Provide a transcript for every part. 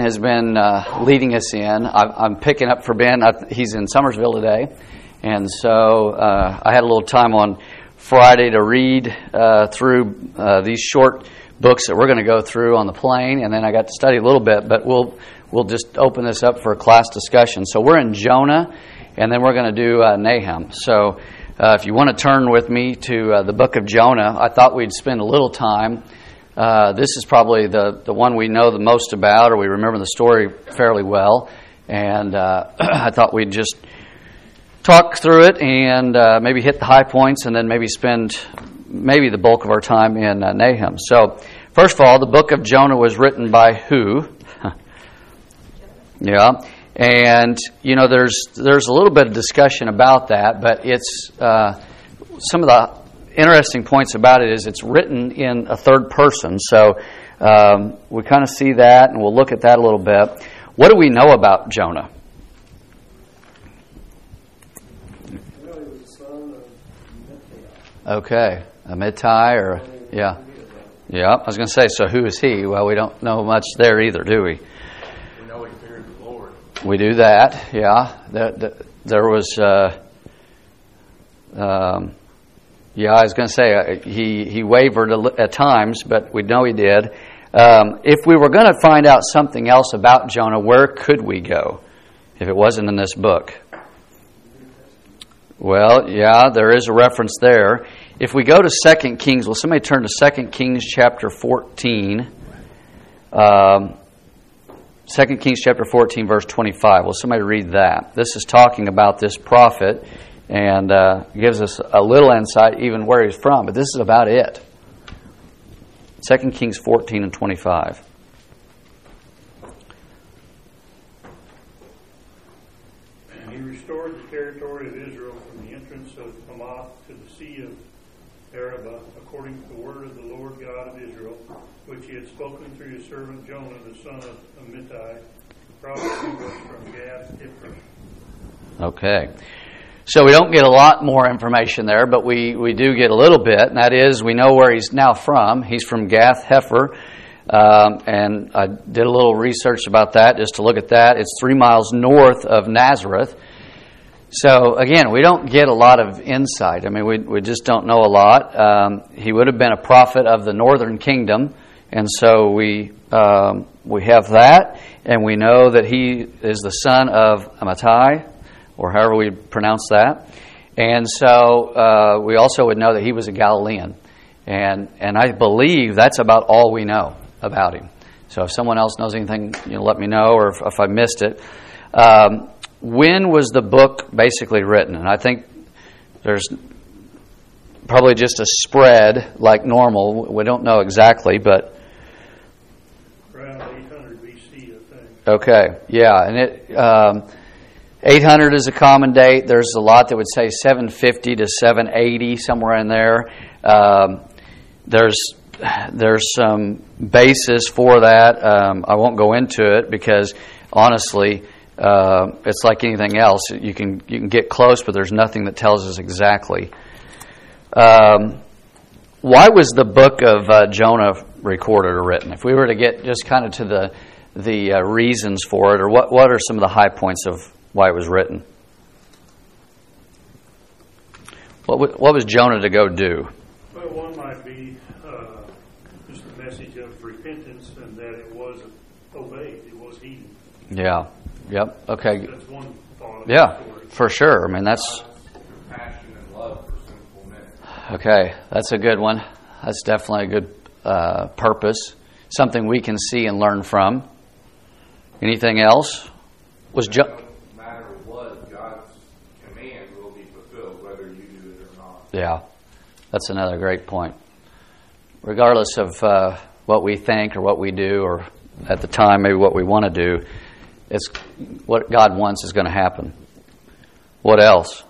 Has been leading us in. I'm picking up for Ben. He's in Summersville today, and so I had a little time on Friday to read through these short books that we're going to go through on the plane, and then I got to study a little bit. But we'll just open this up for a class discussion. So we're in Jonah, and then we're going to do Nahum. So if you want to turn with me to the book of Jonah, I thought we'd spend a little time. This is probably the one we know the most about, or we remember the story fairly well. And I thought we'd just talk through it and maybe hit the high points, and then maybe spend the bulk of our time in Nahum. So, first of all, the book of Jonah was written by who? Yeah, and there's a little bit of discussion about that, but it's some of the interesting points about it is it's written in a third person. So we kind of see that, and we'll look at that a little bit. What do we know about Jonah? Well, he was the son of Amittai. Okay, Amittai, or yeah. I was going to say, so who is he? Well, we don't know much there either, do we? We know he feared the Lord. We do that, yeah. There was. Yeah, I was going to say he wavered at times, but we know he did. If we were going to find out something else about Jonah, where could we go if it wasn't in this book? Well, yeah, there is a reference there. If we go to 2 Kings, will somebody turn to 2 Kings chapter 14? 2 Kings chapter 14, verse 25. Will somebody read that? This is talking about this prophet, and gives us a little insight even where he's from. But this is about it. 2 Kings 14 and 25. And he restored the territory of Israel from the entrance of Hamath to the sea of Arabah, according to the word of the Lord God of Israel, which he had spoken through his servant Jonah, the son of Amittai, the prophet who was from Gath Hefer. Okay. So we don't get a lot more information there, but we do get a little bit, and that is we know where he's now from. He's from Gath Hefer, and I did a little research about that just to look at that. It's 3 miles north of Nazareth. So again, we don't get a lot of insight. I mean, we just don't know a lot. He would have been a prophet of the northern kingdom, and so we have that, and we know that he is the son of Amittai, or however we pronounce that. And so we also would know that he was a Galilean. And I believe that's about all we know about him. So if someone else knows anything, let me know, or if I missed it. When was the book basically written? And I think there's probably just a spread like normal. We don't know exactly, but Around 800 BC, I think. Okay, yeah. And it... 800 is a common date. There's a lot that would say 750 to 780, somewhere in there. There's some basis for that. I won't go into it because, honestly, it's like anything else. You can get close, but there's nothing that tells us exactly. Why was the book of Jonah recorded or written? If we were to get just kind of to the reasons for it, or what are some of the high points of why it was written? What was Jonah to go do? Well, one might be just a message of repentance, and that it was obeyed, it was heeded. Yeah. Yep. Okay. That's one thought of Yeah, the story. for sure. I mean, that's Compassion and love for sinful men. okay. That's a good one. That's definitely a good purpose. Something we can see and learn from. Anything else? Was No matter what, God's command will be fulfilled, whether you do it or not. Yeah, that's another great point. Regardless of what we think or what we do, or at the time maybe what we want to do, it's what God wants is going to happen. What else?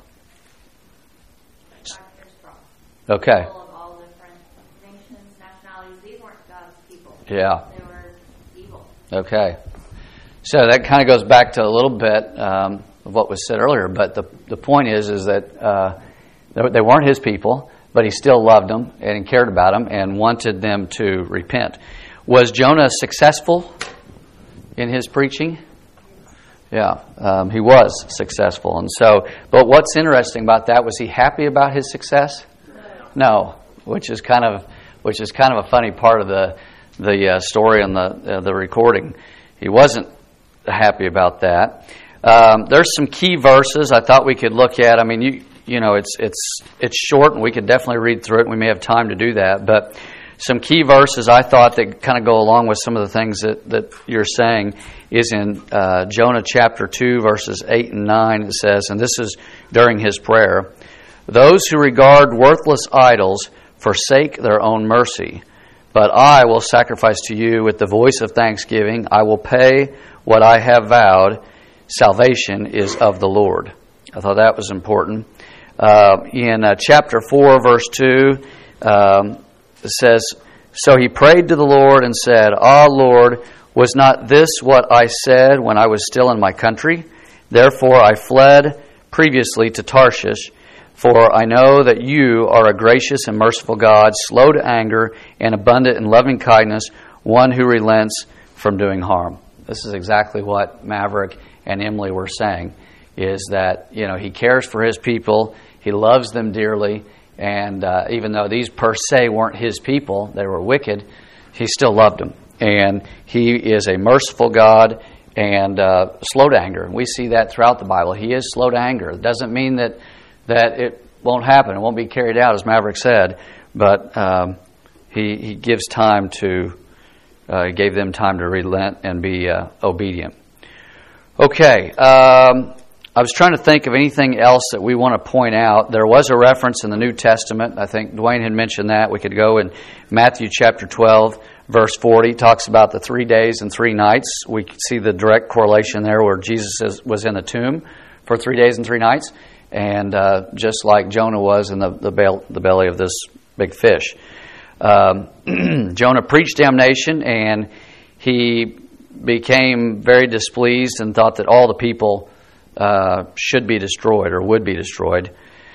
Okay. People of all different nations, nationalities. These weren't God's people. Yeah. They were evil. Okay. So that kind of goes back to a little bit of what was said earlier, but the point is that they weren't his people, but he still loved them and cared about them and wanted them to repent. Was Jonah successful? in his preaching? Yeah, he was successful. And so, but what's interesting about that, was he happy about his success? No, which is kind of a funny part of the story and the recording. He wasn't happy about that. There's some key verses I thought we could look at. I mean, you know, it's short, and we could definitely read through it. We may have time to do that, but some key verses I thought that kind of go along with some of the things that you're saying is in Jonah chapter 2, verses 8 and 9. It says, and this is during his prayer, "Those who regard worthless idols forsake their own mercy, but I will sacrifice to you with the voice of thanksgiving. I will pay what I have vowed. Salvation is of the Lord." I thought that was important. In chapter 4, verse 2, it says, "So he prayed to the Lord and said, 'Ah, Lord, was not this what I said when I was still in my country? Therefore I fled previously to Tarshish, for I know that you are a gracious and merciful God, slow to anger and abundant in loving kindness, one who relents from doing harm.'" This is exactly what Maverick and Emily were saying, is that, you know, he cares for his people, he loves them dearly, and even though these per se weren't his people, they were wicked, he still loved them. And he is a merciful God and slow to anger. We see that throughout the Bible. He is slow to anger. It doesn't mean that it won't happen. It won't be carried out, as Maverick said, but he gives time to, gave them time to relent and be obedient. Okay, I was trying to think of anything else that we want to point out. There was a reference in the New Testament. I think Dwayne had mentioned that. We could go in Matthew chapter 12, verse 40. Talks about the 3 days and 3 nights. We see the direct correlation there where Jesus was in the tomb for 3 days and 3 nights. And just like Jonah was in the belly of this big fish. Jonah preached damnation, and he became very displeased and thought that all the people should be destroyed or would be destroyed.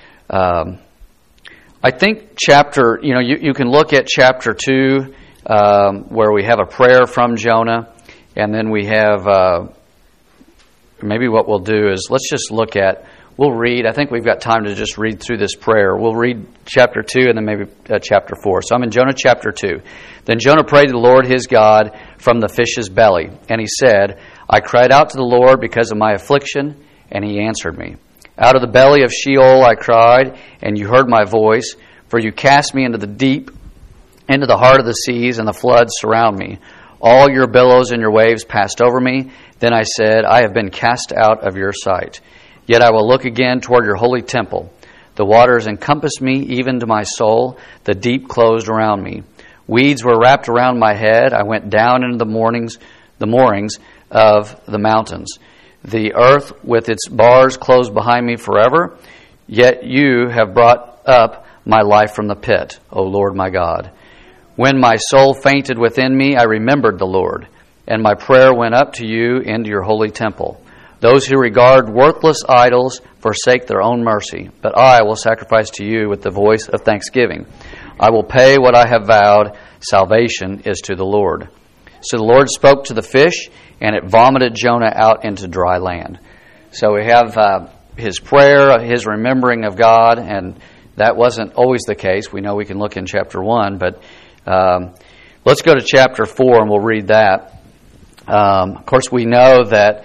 I think you can look at chapter 2 where we have a prayer from Jonah, and then we have, maybe what we'll do is we'll read, I think we've got time to just read through this prayer. We'll read chapter 2 and then maybe chapter 4. So I'm in Jonah chapter 2. "Then Jonah prayed to the Lord his God from the fish's belly, and he said, I cried out to the Lord because of my affliction, and he answered me. Out of the belly of Sheol I cried, and you heard my voice, for you cast me into the deep, into the heart of the seas, and the floods surround me. All your billows and your waves passed over me. Then I said, I have been cast out of your sight. Yet I will look again toward your holy temple. The waters encompassed me, even to my soul. The deep closed around me. Weeds were wrapped around my head. I went down into the moorings of the mountains. The earth with its bars closed behind me forever. Yet you have brought up my life from the pit, O Lord my God. When my soul fainted within me, I remembered the Lord, and my prayer went up to you into your holy temple. Those who regard worthless idols forsake their own mercy, but I will sacrifice to you with the voice of thanksgiving. I will pay what I have vowed. Salvation is to the Lord. So the Lord spoke to the fish, and it vomited Jonah out into dry land. So we have his prayer, his remembering of God, and that wasn't always the case. We know we can look in chapter 1, but let's go to chapter 4 and we'll read that. Of course, we know that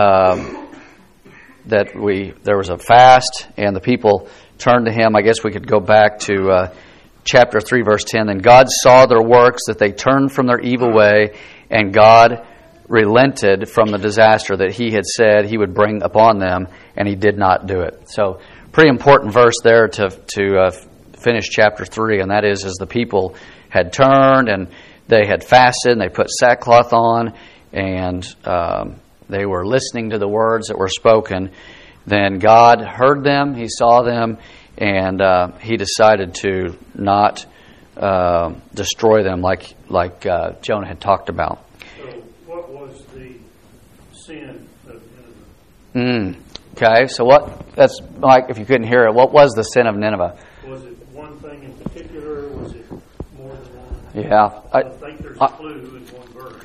there was a fast and the people turned to him. I guess we could go back to chapter 3, verse 10. Then God saw their works, that they turned from their evil way, and God relented from the disaster that he had said he would bring upon them, and he did not do it. So pretty important verse there to finish chapter 3, and that is as the people had turned and they had fasted and they put sackcloth on and they were listening to the words that were spoken, then God heard them, he saw them, and he decided to not destroy them like Jonah had talked about. So what was the sin of Nineveh? Okay, so that's like, if you couldn't hear it, what was the sin of Nineveh? Was it one thing in particular, or was it more than one? Yeah. I think there's a clue in one verse.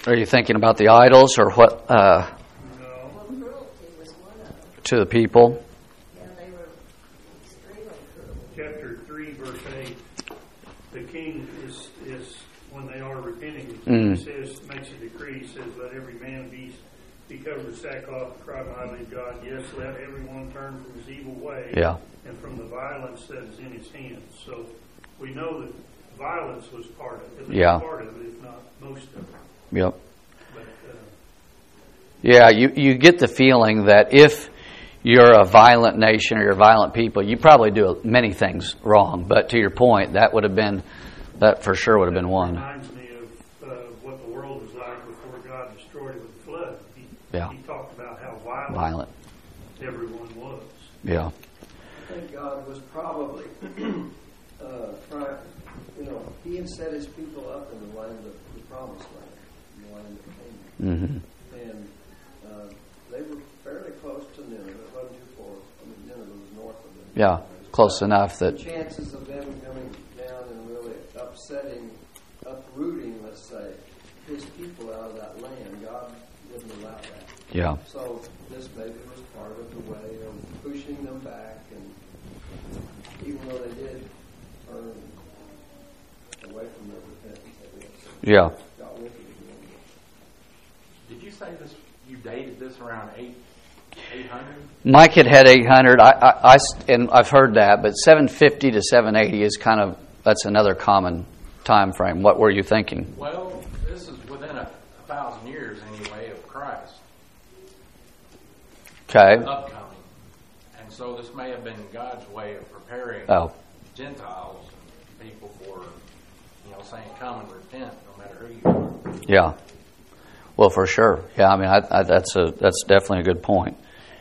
Are you thinking about the idols or what No. Well, cruelty was one of them. to the people? Yeah, they were extremely cruel. Chapter 3, verse 8, the king is when they are repenting, Mm. he says, makes a decree, he says, let every man be covered with sackcloth and cry mightily to God. Yes, let everyone turn from his evil way Yeah. and from the violence that is in his hands. So we know that violence was part of it, at least Yeah. part of it, if not most of it. Yep. But Yeah, you get the feeling that if you're a violent nation or you're violent people, you probably do many things wrong. But to your point, that for sure would have been one. reminds me of what the world was like before God destroyed it with the flood. He talked about how violent everyone was. Yeah. I think God was probably trying, He had set His people up in the land of the promised land, in the land of Canaan. Mm-hmm. And they were fairly close to Nineveh. It wasn't too far. Nineveh was north of them. Yeah, close enough that. The chances of them coming down and really uprooting, let's say, His people out of that land, God wouldn't allow that. Yeah. So this maybe was part of the way of pushing them back, and even though they did turn away from their repentance, they Yeah. got wicked again. Did you say this? You dated this around 800? Mike had 800. And I've heard that, but 750 to 780 is that's another common time frame. What were you thinking? Well, this is within 1,000 years anyway of Christ Okay. upcoming, and so this may have been God's way of preparing Gentiles and people for, saying, "Come and repent, no matter who you are." Yeah. Well, for sure. Yeah. I mean, that's definitely a good point.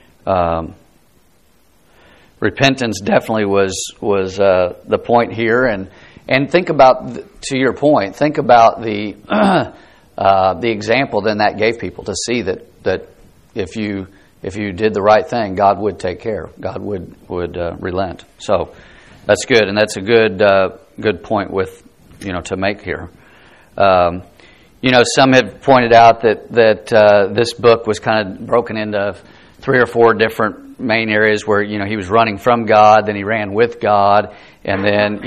Repentance definitely was the point here, and think about, to your point, think about the example then that gave people to see that if you did the right thing, God would take care. God would relent. So that's good, and that's a good point with to make here. Some have pointed out that this book was kind of broken into 3 or 4 different main areas where he was running from God, then he ran with God, and then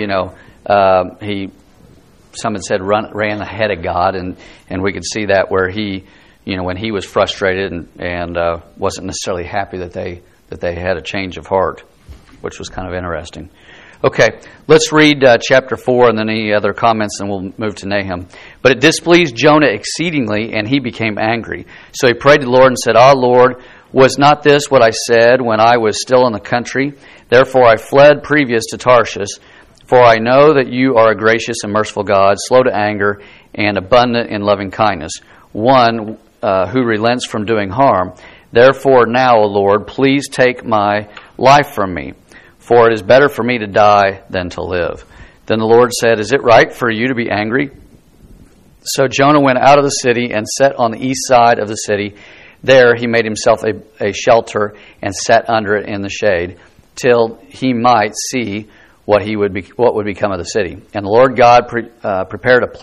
some had said ran ahead of God, and we could see that where he when he was frustrated and wasn't necessarily happy that they had a change of heart, which was kind of interesting. Okay, let's read chapter 4 and then any other comments, and we'll move to Nahum. But it displeased Jonah exceedingly, and he became angry. So he prayed to the Lord and said, "Ah, Lord, was not this what I said when I was still in the country? Therefore I fled previous to Tarshish, for I know that you are a gracious and merciful God, slow to anger, and abundant in loving kindness, one who relents from doing harm. Therefore now, O Lord, please take my life from me, for it is better for me to die than to live." Then the Lord said, "Is it right for you to be angry?" So Jonah went out of the city and sat on the east side of the city. There he made himself a shelter and sat under it in the shade, till he might see what would become of the city. And the Lord God prepared a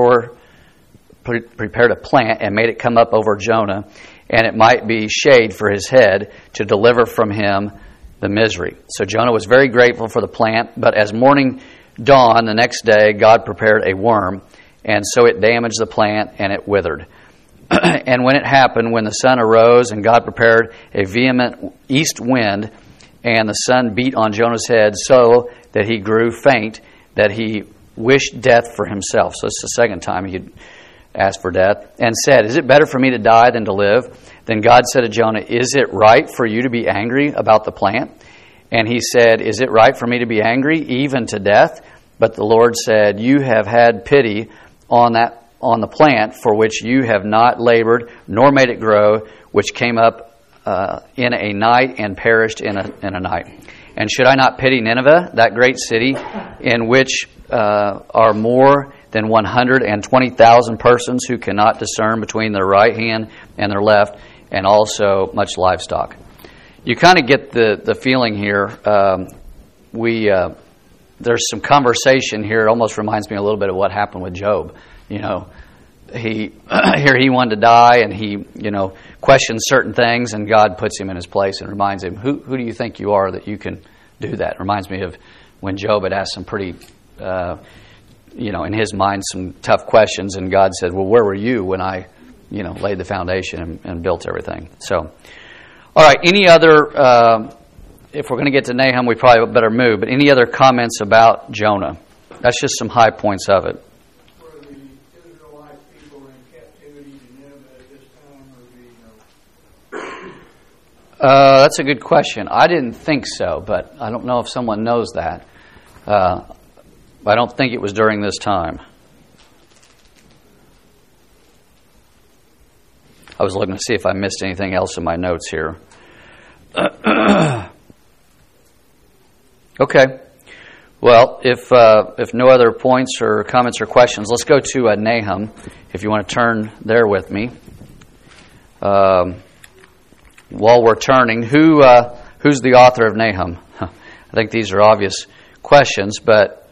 plant and made it come up over Jonah, and it might be shade for his head, to deliver from him the misery. So Jonah was very grateful for the plant, but as morning dawned the next day, God prepared a worm, and so it damaged the plant, and it withered. And when it happened, when the sun arose, and God prepared a vehement east wind, and the sun beat on Jonah's head so that he grew faint, that he wished death for himself. So it's the second time he had asked for death, and said, "Is it better for me to die than to live?" Then God said to Jonah, "Is it right for you to be angry about the plant?" And he said, "Is it right for me to be angry, even to death?" But the Lord said, "You have had pity on the plant for which you have not labored, nor made it grow, which came up in a night and perished in a night. And should I not pity Nineveh, that great city, in which are more than 120,000 persons who cannot discern between their right hand and their left, and also much livestock?" You kind of get the feeling here. There's some conversation here. It almost reminds me a little bit of what happened with Job. here he wanted to die, and he questions certain things, and God puts him in his place and reminds him, who do you think you are that you can do that? It reminds me of when Job had asked some pretty, in his mind, some tough questions, and God said, well, where were you when I laid the foundation and built everything? So, all right, any other, if we're going to get to Nahum, we probably better move, but any other comments about Jonah? That's just some high points of it. Were the Israelite people in captivity to Nineveh at this time, or do you know? That's a good question. I didn't think so, but I don't know if someone knows that. I don't think it was during this time. I was looking to see if I missed anything else in my notes here. Okay. Well, if no other points or comments or questions, let's go to Nahum, if you want to turn there with me. While we're turning, who's the author of Nahum? I think these are obvious questions, but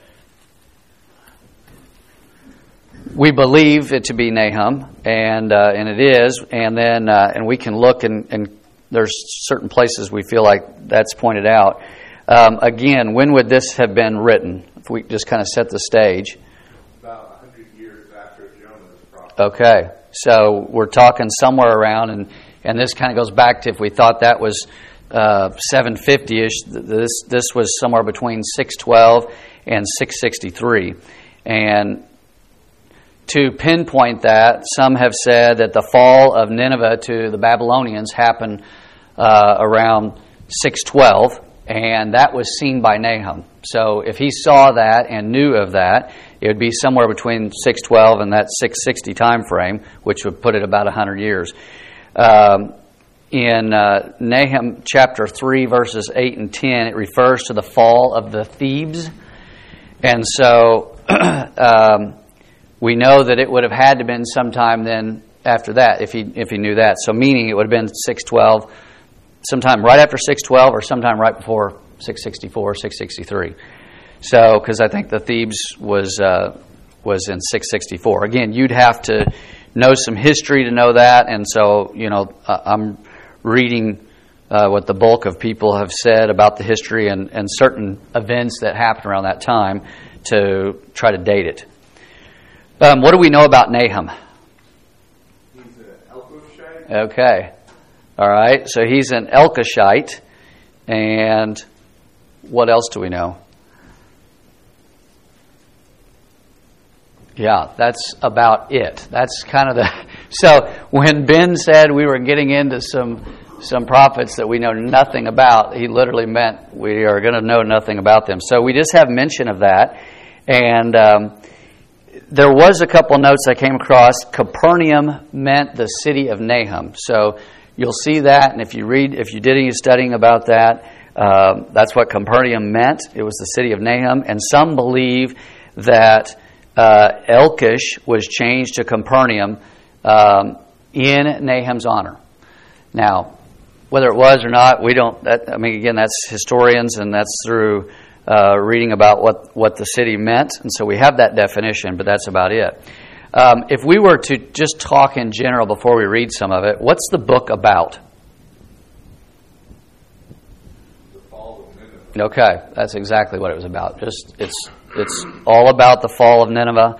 we believe it to be Nahum, and it is, and then and we can look, and there's certain places we feel like that's pointed out. Again, when would this have been written? If we just kind of set the stage. About 100 years after Jonah's prophet. Okay, so we're talking somewhere around, and this kind of goes back to if we thought that was 750-ish, this was somewhere between 612 and 663. And to pinpoint that, some have said that the fall of Nineveh to the Babylonians happened around 612, and that was seen by Nahum. So if he saw that and knew of that, it would be somewhere between 612 and that 660 time frame, which would put it about 100 years. In Nahum chapter 3, verses 8 and 10, it refers to the fall of the Thebes. And so we know that it would have had to have been sometime then after that, if he knew that. So meaning it would have been 612, sometime right after 612 or sometime right before 664, 663. So, because I think the Thebes was in 664. Again, you'd have to know some history to know that, and so, I'm reading what the bulk of people have said about the history and certain events that happened around that time to try to date it. What do we know about Nahum? He's an Elkoshite. Okay. All right. So he's an Elkoshite. And what else do we know? Yeah, that's about it. That's kind of the... So when Ben said we were getting into some prophets that we know nothing about, he literally meant we are going to know nothing about them. So we just have mention of that. And there was a couple notes I came across. Capernaum meant the city of Nahum. So you'll see that, and if you did any studying about that, that's what Capernaum meant. It was the city of Nahum. And some believe that Elkish was changed to Capernaum in Nahum's honor. Now, whether it was or not, we don't. Again, that's historians, and that's through reading about what the city meant, and so we have that definition, but that's about it. If we were to just talk in general before we read some of it, what's the book about? The fall of Nineveh. Okay, that's exactly what it was about. It's all about the fall of Nineveh,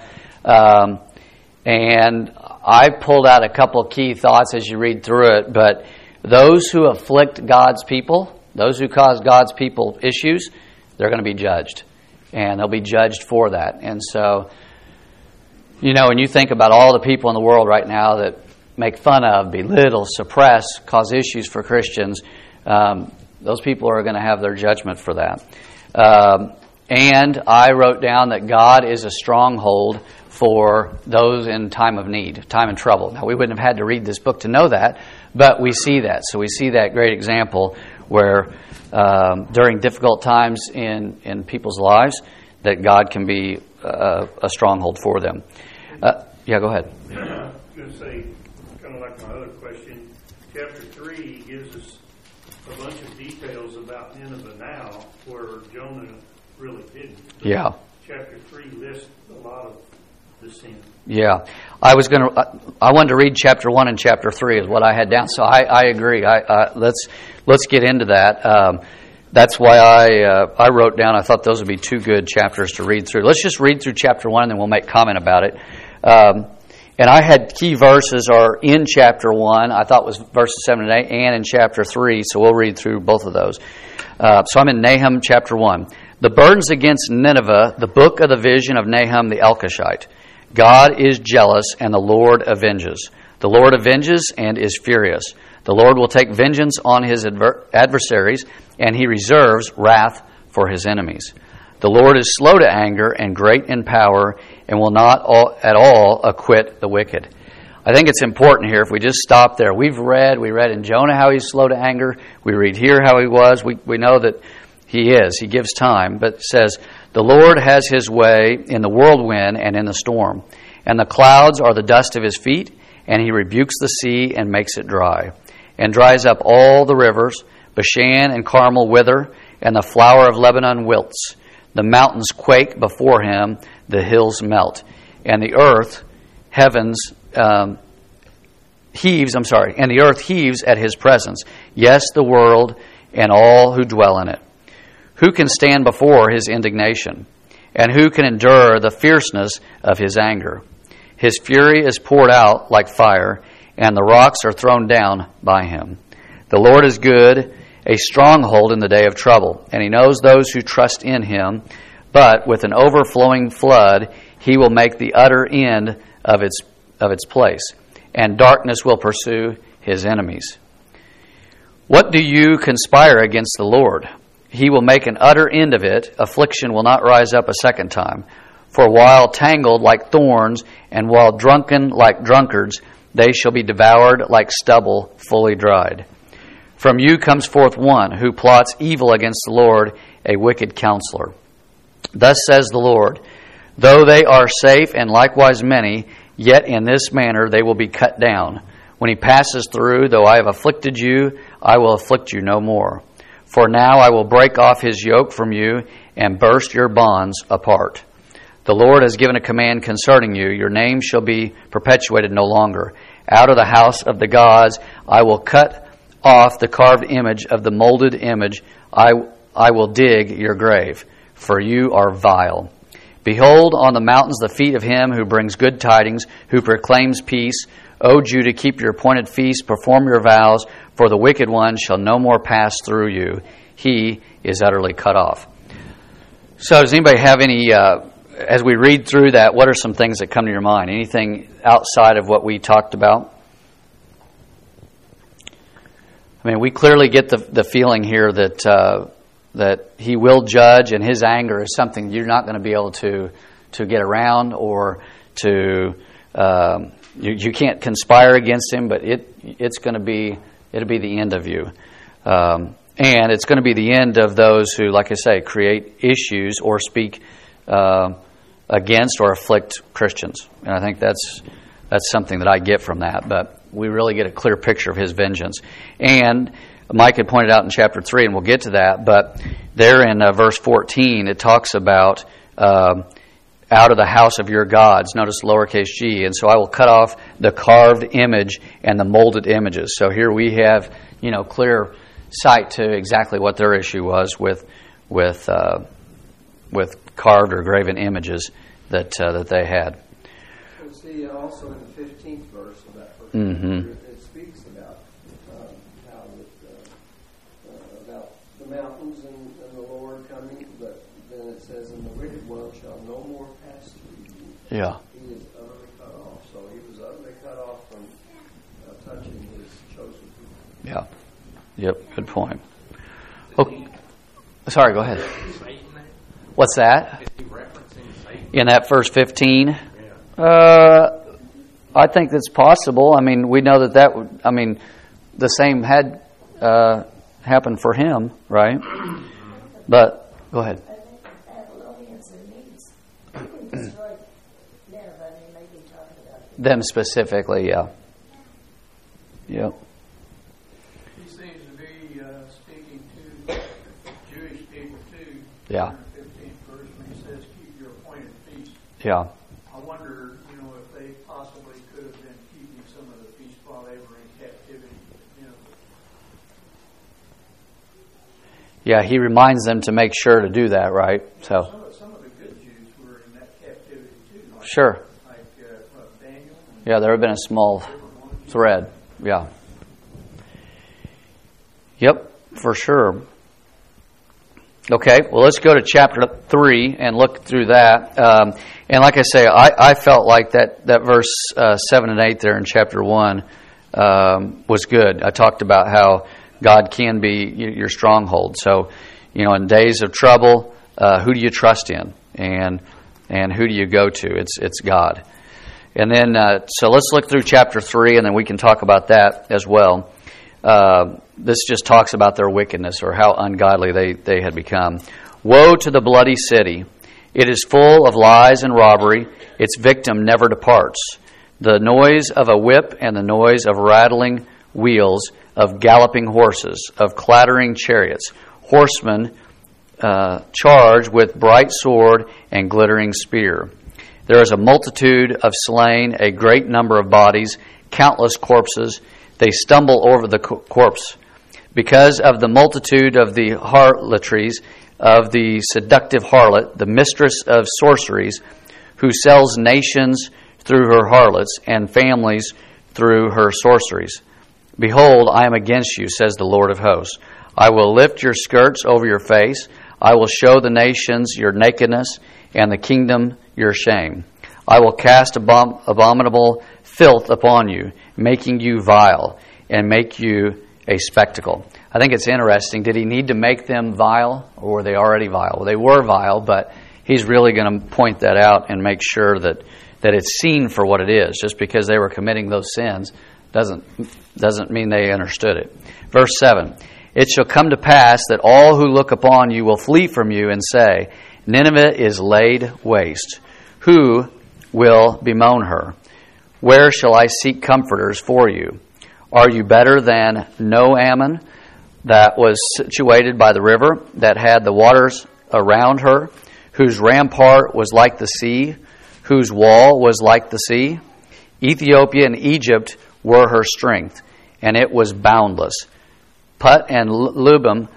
and I pulled out a couple of key thoughts as you read through it. But those who afflict God's people, those who cause God's people issues, they're going to be judged, and they'll be judged for that. And so, when you think about all the people in the world right now that make fun of, belittle, suppress, cause issues for Christians, those people are going to have their judgment for that. And I wrote down that God is a stronghold for those in time of need, time of trouble. Now, we wouldn't have had to read this book to know that, but we see that. So we see that great example where during difficult times in people's lives, that God can be a stronghold for them. Yeah, go ahead. I was going to say, kind of like my other question, chapter 3 gives us a bunch of details about Nineveh now, where Jonah really didn't. Yeah. Chapter 3 lists a lot of the sin. Yeah. I wanted to read chapter 1 and chapter 3 is what I had down. So I agree. Let's get into that. That's why I wrote down, I thought those would be two good chapters to read through. Let's just read through chapter 1 and then we'll make comment about it. And I had key verses are in chapter 1, I thought was verses 7 and 8, and in chapter 3, so we'll read through both of those. So I'm in Nahum chapter 1. The burdens against Nineveh, the book of the vision of Nahum the Elkoshite. God is jealous, and the Lord avenges. The Lord avenges and is furious. The Lord will take vengeance on his adversaries, and he reserves wrath for his enemies. The Lord is slow to anger and great in power, and will not at all acquit the wicked. I think it's important here if we just stop there. We read in Jonah how he's slow to anger. We read here how he was. We know that he is. He gives time. But it says, the Lord has his way in the whirlwind and in the storm. And the clouds are the dust of his feet, and he rebukes the sea and makes it dry. And dries up all the rivers. Bashan and Carmel wither, and the flower of Lebanon wilts. The mountains quake before him, the hills melt. And the earth, heaves at his presence. Yes, the world and all who dwell in it. Who can stand before his indignation? And who can endure the fierceness of his anger? His fury is poured out like fire, and the rocks are thrown down by him. The Lord is good, a stronghold in the day of trouble, and he knows those who trust in him. But with an overflowing flood, he will make the utter end of its place, and darkness will pursue his enemies. What do you conspire against the Lord? He will make an utter end of it. Affliction will not rise up a second time. For while tangled like thorns, and while drunken like drunkards, they shall be devoured like stubble fully dried. From you comes forth one who plots evil against the Lord, a wicked counselor. Thus says the Lord, though they are safe and likewise many, yet in this manner they will be cut down. When he passes through, though I have afflicted you, I will afflict you no more. For now I will break off his yoke from you and burst your bonds apart. The Lord has given a command concerning you. Your name shall be perpetuated no longer. Out of the house of the gods I will cut off the carved image of the molded image. I will dig your grave, for you are vile. Behold, on the mountains the feet of him who brings good tidings, who proclaims peace. O Judah, keep your appointed feasts, perform your vows, for the wicked one shall no more pass through you. He is utterly cut off. So does anybody have any, as we read through that, what are some things that come to your mind? Anything outside of what we talked about? I mean, we clearly get the feeling here that he will judge, and his anger is something you're not going to be able to get around, or to you can't conspire against him. But it'll be the end of you, and it's going to be the end of those who, like I say, create issues or speak against or afflict Christians. And I think that's something that I get from that. But we really get a clear picture of his vengeance. And Mike had pointed out in chapter 3, and we'll get to that, but there in verse 14, it talks about out of the house of your gods. Notice lowercase g. And so I will cut off the carved image and the molded images. So here we have, clear sight to exactly what their issue was with carved or graven images that they had. We'll see also in the 15th verse of that first Mm-hmm. it speaks about how about the mountains and the Lord coming, but then it says, and the wicked one shall no more pass through you. Yeah. He is utterly cut off. So he was utterly cut off from touching his chosen people. Yeah. Yep. Good point. Okay. Sorry. Go ahead. What's that? Is he referencing Satan? In that verse 15? Yeah. I think that's possible. I mean, we know that would, the same had happened for him, right? But, go ahead. I think the Babylonians and Medes, you can destroy Nineveh, and they may be talking about it. Them specifically, yeah. Yep. He seems to be speaking to the Jewish people too. Yeah. In the 15th verse, when he says, keep your appointed feast. Yeah. I wonder Yeah, he reminds them to make sure to do that, right? So Some of the good Jews were in that captivity too. Sure. Like Daniel. Yeah, there have been a small thread. Yeah. Yep, for sure. Okay, well, let's go to chapter 3 and look through that. And like I say, I felt like that verse 7 and 8 there in chapter 1 was good. I talked about how God can be your stronghold. So, in days of trouble, who do you trust in? And who do you go to? It's God. And then, so let's look through chapter 3, and then we can talk about that as well. This just talks about their wickedness, or how ungodly they had become. Woe to the bloody city! It is full of lies and robbery. Its victim never departs. The noise of a whip and the noise of rattling wheels, of galloping horses, of clattering chariots, horsemen charged with bright sword and glittering spear. There is a multitude of slain, a great number of bodies, countless corpses. They stumble over the corpse. Because of the multitude of the harlotries of the seductive harlot, the mistress of sorceries, who sells nations through her harlots and families through her sorceries. Behold, I am against you, says the Lord of hosts. I will lift your skirts over your face. I will show the nations your nakedness and the kingdom your shame. I will cast abominable filth upon you, making you vile, and make you a spectacle. I think it's interesting. Did he need to make them vile, or were they already vile? Well, they were vile, but he's really going to point that out and make sure that it's seen for what it is. Just because they were committing those sins doesn't mean they understood it. Verse 7, it shall come to pass that all who look upon you will flee from you and say, Nineveh is laid waste. Who will bemoan her? Where shall I seek comforters for you? Are you better than Noammon, that was situated by the river, that had the waters around her, whose rampart was like the sea, whose wall was like the sea? Ethiopia and Egypt were her strength, and it was boundless. Put and Lubim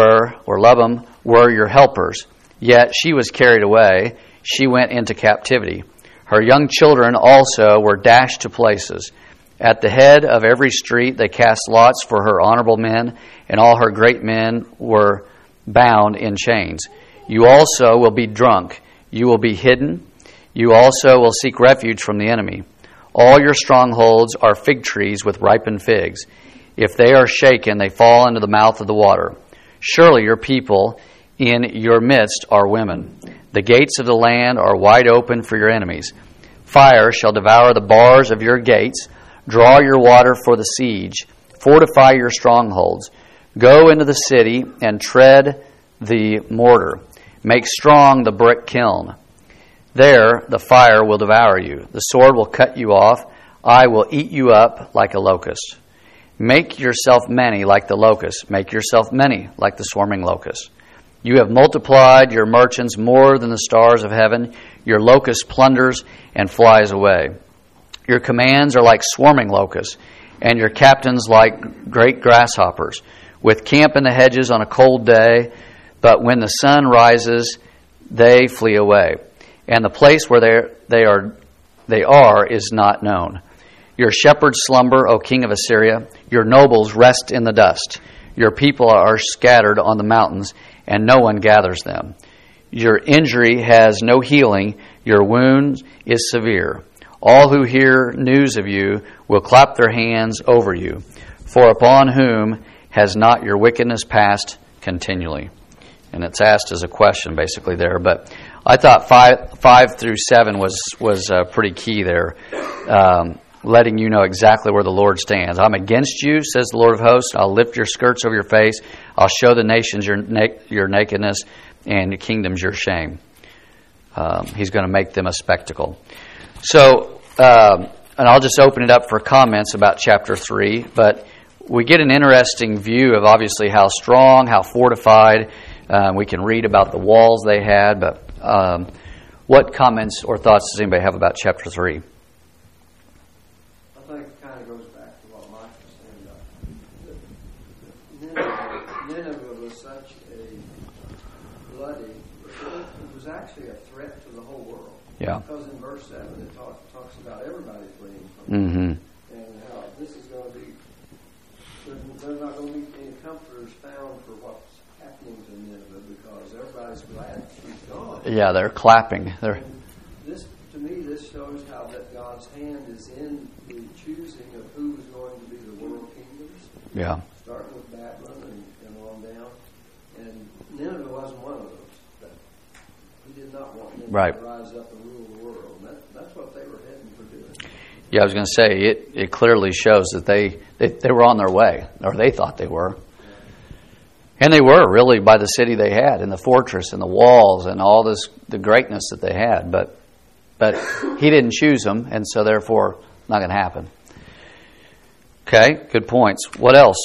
were your helpers, yet she was carried away. She went into captivity. Her young children also were dashed to places. At the head of every street they cast lots for her honorable men, and all her great men were bound in chains. You also will be drunk. You will be hidden. You also will seek refuge from the enemy. All your strongholds are fig trees with ripened figs. If they are shaken, they fall into the mouth of the water. Surely your people in your midst are women. The gates of the land are wide open for your enemies. Fire shall devour the bars of your gates. Draw your water for the siege. Fortify your strongholds. Go into the city and tread the mortar. Make strong the brick kiln. There the fire will devour you. The sword will cut you off. I will eat you up like a locust. Make yourself many like the locust. Make yourself many like the swarming locust. You have multiplied your merchants more than the stars of heaven. Your locust plunders and flies away. Your commands are like swarming locusts, and your captains like great grasshoppers, with camp in the hedges on a cold day, but when the sun rises, they flee away, and the place where they are is not known. Your shepherds slumber, O king of Assyria. Your nobles rest in the dust. Your people are scattered on the mountains, and no one gathers them. Your injury has no healing. Your wound is severe. All who hear news of you will clap their hands over you. For upon whom has not your wickedness passed continually? And it's asked as a question basically there. But I thought 5 through 7 was pretty key there, letting you know exactly where the Lord stands. I'm against you, says the Lord of hosts. I'll lift your skirts over your face. I'll show the nations your nakedness and the kingdoms your shame. He's going to make them a spectacle. So, and I'll just open it up for comments about chapter 3, but we get an interesting view of obviously how strong, how fortified. We can read about the walls they had, but what comments or thoughts does anybody have about chapter 3? I think it kind of goes back to what Mike was saying about Nineveh was was such a bloody, it was actually a threat to the whole world. Yeah. Because in verse 7 it talks about everybody fleeing from Mm-hmm. and how this is going to be, there's not going to be any comforters found for what's happening to Nineveh because everybody's glad she's gone. Yeah, they're clapping. This, to me, this shows how that God's hand is in the choosing of who is going to be the world kingdoms. Yeah. Starting with Babylon and on down. And Nineveh wasn't one of those. He did not want Nineveh to rise up and rule the world. And that's what they were heading for doing. Yeah, I was going to say, it clearly shows that they were on their way, or they thought they were. And they were, really, by the city they had, and the fortress, and the walls, and all the greatness that they had. But he didn't choose them, and so therefore, not going to happen. Okay, good points. What else?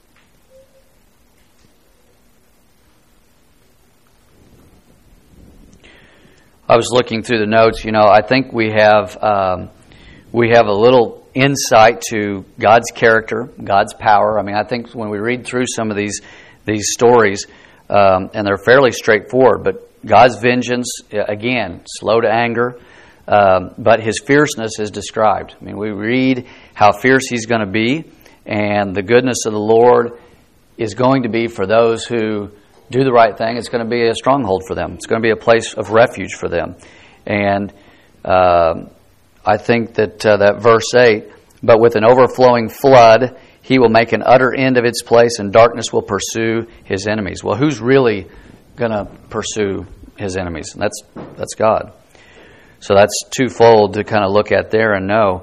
I was looking through the notes. I think we have a little insight to God's character, God's power. I mean, I think when we read through some of these stories, and they're fairly straightforward, but God's vengeance, again, slow to anger, but His fierceness is described. I mean, we read how fierce He's going to be, and the goodness of the Lord is going to be for those who do the right thing. It's going to be a stronghold for them. It's going to be a place of refuge for them. And I think that verse 8, but with an overflowing flood, He will make an utter end of its place, and darkness will pursue His enemies. Well, who's really going to pursue His enemies? And that's God. So that's twofold to kind of look at there and know.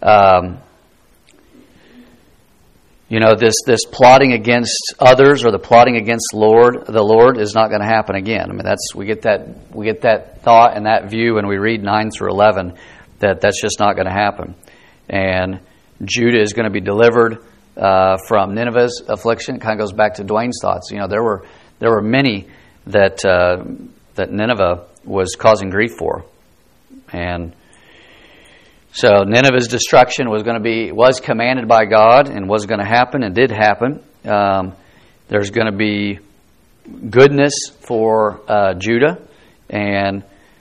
This plotting against others or the plotting against the Lord is not going to happen again. I mean, we get that thought and that view when we read 9 through 11 that's just not going to happen. And Judah is going to be delivered from Nineveh's affliction. It kind of goes back to Dwayne's thoughts. There were many that Nineveh was causing grief for, and so Nineveh's destruction was commanded by God and was going to happen and did happen. There's going to be goodness for Judah, and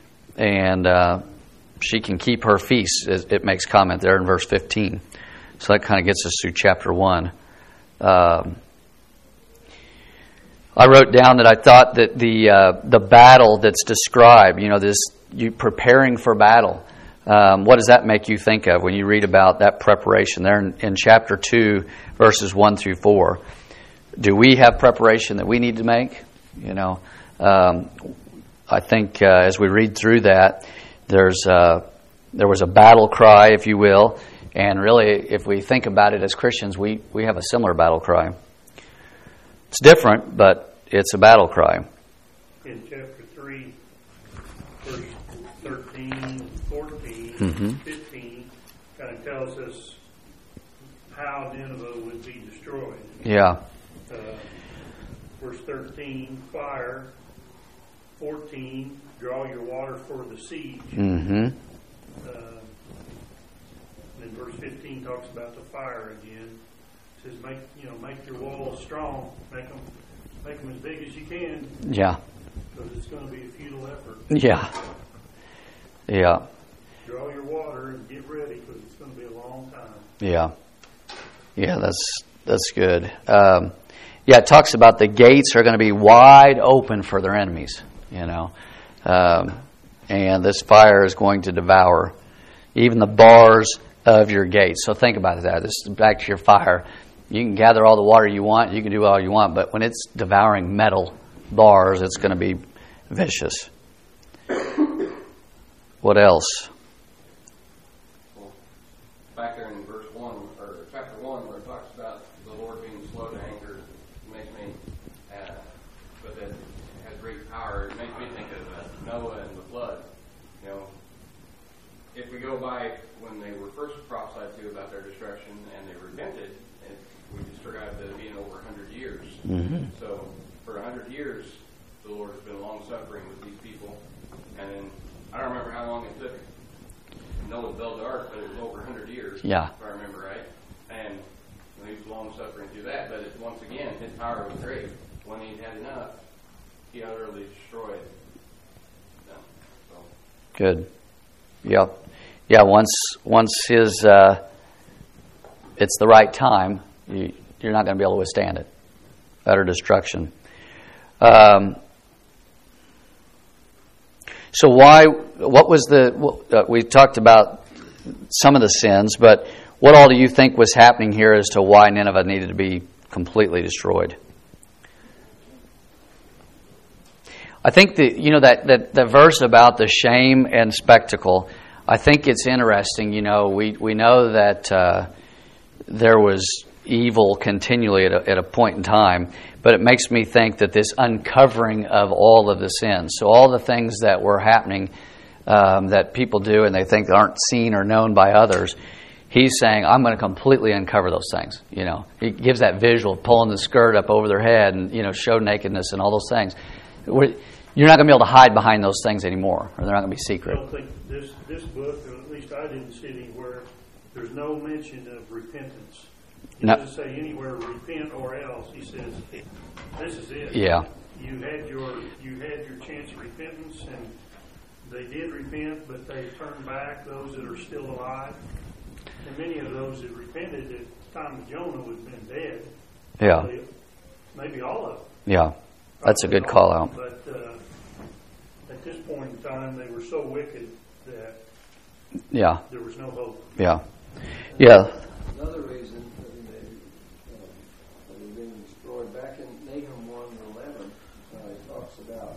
she can keep her feast. It makes comment there in verse 15. So that kind of gets us through chapter 1. I wrote down that I thought that the battle that's described, you preparing for battle. What does that make you think of when you read about that preparation there in chapter 2, verses 1 through 4? Do we have preparation that we need to make? I think as we read through that, there was a battle cry, if you will, and really, if we think about it as Christians, we have a similar battle cry. It's different, but it's a battle cry. In chapter 3, verse 13, 14, 15, kind of tells us how Nineveh would be destroyed. Yeah. Verse 13, fire. 14, draw your water for the siege. Mm-hmm. And verse 15 talks about the fire again. It says, make your walls strong. Make them as big as you can. Yeah. Because it's going to be a futile effort. Yeah. Yeah. Draw your water and get ready because it's going to be a long time. Yeah. Yeah, that's good. It talks about the gates are going to be wide open for their enemies, and this fire is going to devour even the bars of your gates. So think about that. This is back to your fire. You can gather all the water you want. You can do all you want. But when it's devouring metal bars, it's going to be vicious. What else? Well, back there in verse 1, or chapter 1, where it talks about the Lord being slow to anger, makes me, but that has great power. It makes me think of Noah and the flood. If we go by when they were first prophesied to about their destruction and they repented, we described that being over 100 years. Mm-hmm. So for 100 years, the Lord has been long-suffering with these people. And then, I don't remember how long it took Noah to build the ark, but it was over 100 years, if I remember right. And he was long-suffering through that, but once again, his power was great. when he'd had enough, he utterly destroyed them. So. Good. Yep. Yeah. Once his it's the right time, you're not going to be able to withstand it. Utter destruction. So what was we talked about some of the sins, but what all do you think was happening here as to why Nineveh needed to be completely destroyed? I think that verse about the shame and spectacle, I think it's interesting. We know that there was evil continually at a point in time, but it makes me think that this uncovering of all of the sins, so all the things that were happening that people do and they think aren't seen or known by others, he's saying, I'm going to completely uncover those things. He gives that visual of pulling the skirt up over their head and show nakedness and all those things. You're not going to be able to hide behind those things anymore, or they're not going to be secret. I don't think this book, or at least I didn't see anywhere, there's no mention of repentance. He doesn't say anywhere repent or else. He says, this is it. Yeah. You had your chance of repentance, and they did repent, but they turned back, those that are still alive. And many of those that repented at the time of Jonah would have been dead. Yeah. Maybe all of them. Yeah. That's a good call out. But at this point in time, they were so wicked that there was no hope. Yeah. Yeah. Another reason that they've been destroyed, back in Nahum 1:11, it talks about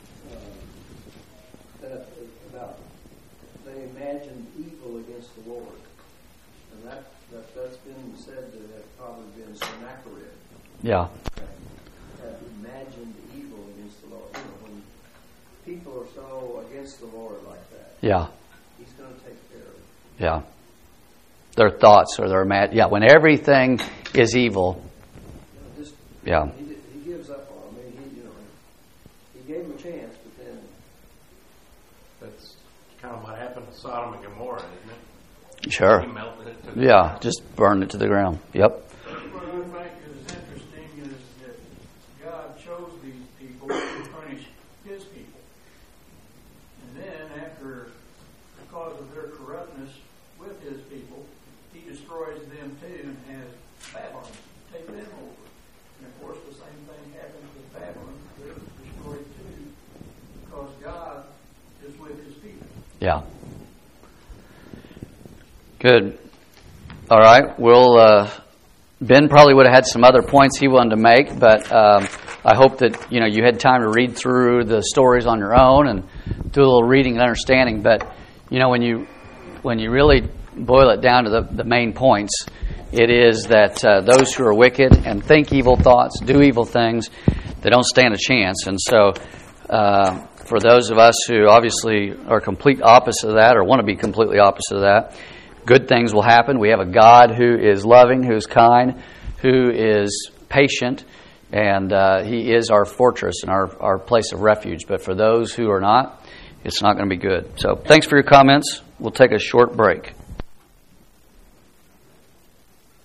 they imagined evil against the Lord. And that's been said to have probably been Sennacherib. Yeah. Have imagined evil against the Lord. When people are so against the Lord like that, He's going to take care of it. Yeah. Their thoughts or when everything is evil. He gives up on them. He gave them a chance, but then that's kind of what happened to Sodom and Gomorrah, isn't it? Sure. He melted it to the ground. Just burned it to the ground. Yep. What I think is interesting is that God chose these people to punish His people. And then because of their corruptness with His people, He destroys them too and has Babylon take them over. And of course the same thing happens with Babylon. They're destroyed too because God is with His people. Yeah. Good. All right. Ben probably would have had some other points he wanted to make, but I hope that you had time to read through the stories on your own and do a little reading and understanding. But when you really boil it down to the main points, it is that those who are wicked and think evil thoughts, do evil things, they don't stand a chance. And so for those of us who obviously are complete opposite of that or want to be completely opposite of that, good things will happen. We have a God who is loving, who is kind, who is patient, and He is our fortress and our place of refuge. But for those who are not, it's not going to be good. So thanks for your comments. We'll take a short break.